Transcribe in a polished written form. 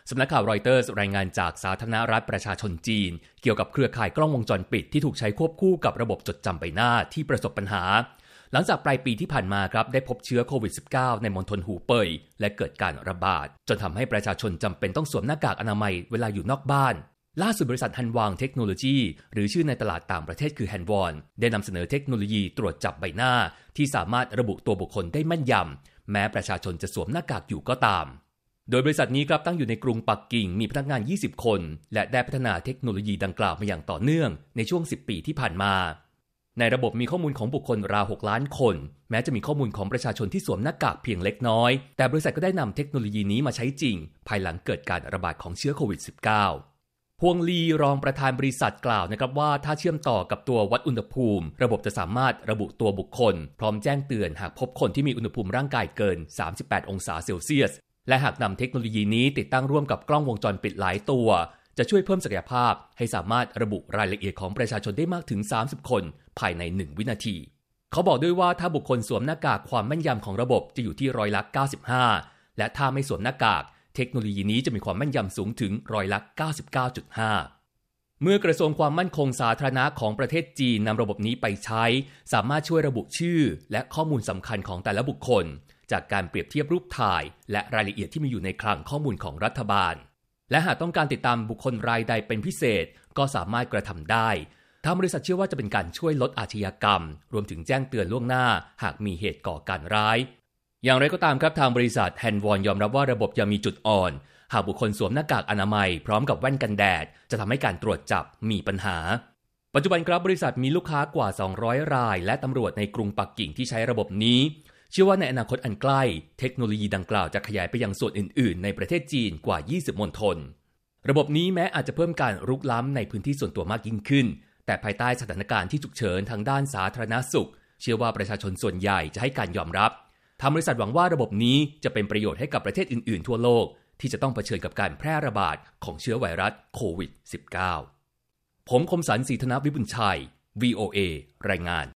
สำนักข่าวรอยเตอร์สรายงานจากสาธารณรัฐประชาชนจีนเกี่ยวกับเครือข่ายกล้องวงจรปิดที่ถูกใช้ควบคู่กับระบบจดจำใบหน้าที่ประสบปัญหาหลังจากปลายปีที่ผ่านมาครับได้พบเชื้อโควิด -19 ในมณฑลหูเป่ยและเกิดการระบาดจนทำให้ประชาชนจำเป็นต้องสวมหน้ากากอนามัยเวลาอยู่นอกบ้านล่าสุดบริษัทฮันวางเทคโนโลยีหรือชื่อในตลาดต่างประเทศคือฮันวอนได้นำเสนอเทคโนโลยีตรวจจับใบหน้าที่สามารถระบุตัวบุคคลได้แม่นยำแม้ประชาชนจะสวมหน้ากากอยู่ก็ตามโดยบริษัทนี้ครับตั้งอยู่ในกรุงปักกิ่งมีพนักงาน20คนและได้พัฒนาเทคโนโลยีดังกล่าวมาอย่างต่อเนื่องในช่วง10ปีที่ผ่านมาในระบบมีข้อมูลของบุคคลราว6ล้านคนแม้จะมีข้อมูลของประชาชนที่สวมหน้ากากเพียงเล็กน้อยแต่บริษัทก็ได้นำเทคโนโลยีนี้มาใช้จริงภายหลังเกิดการระบาดของเชื้อโควิด -19 พวงลีรองประธานบริษัทกล่าวนะครับว่าถ้าเชื่อมต่อกับตัววัดอุณหภูมิระบบจะสามารถระบุตัวบุคคลพร้อมแจ้งเตือนหากพบคนที่มีอุณหภูมิร่างกายเกิน38องศาเซลเซียสและหากนำเทคโนโลยีนี้ติดตั้งร่วมกับกล้องวงจรปิดหลายตัวจะช่วยเพิ่มศักยภาพให้สามารถระบุรายละเอียดของประชาชนได้มากถึง30คนภายใน1วินาทีเขาบอกด้วยว่าถ้าบุคคลสวมหน้ากากความแม่นยำของระบบจะอยู่ที่95%และถ้าไม่สวมหน้ากากเทคโนโลยีนี้จะมีความแม่นยำสูงถึง99.5%เมื่อกระทรวงความมั่นคงสาธารณะของประเทศจีนนำระบบนี้ไปใช้สามารถช่วยระบุชื่อและข้อมูลสำคัญของแต่ละบุคคลจากการเปรียบเทียบรูปถ่ายและรายละเอียดที่มีอยู่ในคลังข้อมูลของรัฐบาลและหากต้องการติดตามบุคคลรายใดเป็นพิเศษก็สามารถกระทำได้ทางบริษัทเชื่อว่าจะเป็นการช่วยลดอาชญากรรมรวมถึงแจ้งเตือนล่วงหน้าหากมีเหตุก่อการร้ายอย่างไรก็ตามครับทางบริษัทแฮนวอนยอมรับว่าระบบยังมีจุดอ่อนหากบุคคลสวมหน้ากากอนามัยพร้อมกับแว่นกันแดดจะทำให้การตรวจจับมีปัญหาปัจจุบันครับบริษัทมีลูกค้ากว่า200รายและตำรวจในกรุงปักกิ่งที่ใช้ระบบนี้เชื่อว่าในอนาคตอันใกล้เทคโนโลยีดังกล่าวจะขยายไปยังส่วนอื่นๆในประเทศจีนกว่า20มณฑลระบบนี้แม้อาจจะเพิ่มการรุกล้ำในพื้นที่ส่วนตัวมากยิ่งขึ้นแต่ภายใต้สถานการณ์ที่ฉุกเฉินทางด้านสาธารณสุขเชื่อว่าประชาชนส่วนใหญ่จะให้การยอมรับทางบริษัทหวังว่าระบบนี้จะเป็นประโยชน์ให้กับประเทศอื่นๆทั่วโลกที่จะต้องเผชิญกับการแพร่ระบาดของเชื้อไวรัสโควิด -19 ผมคมสันต์ ศรีธนวิบุญชัย VOA รายงาน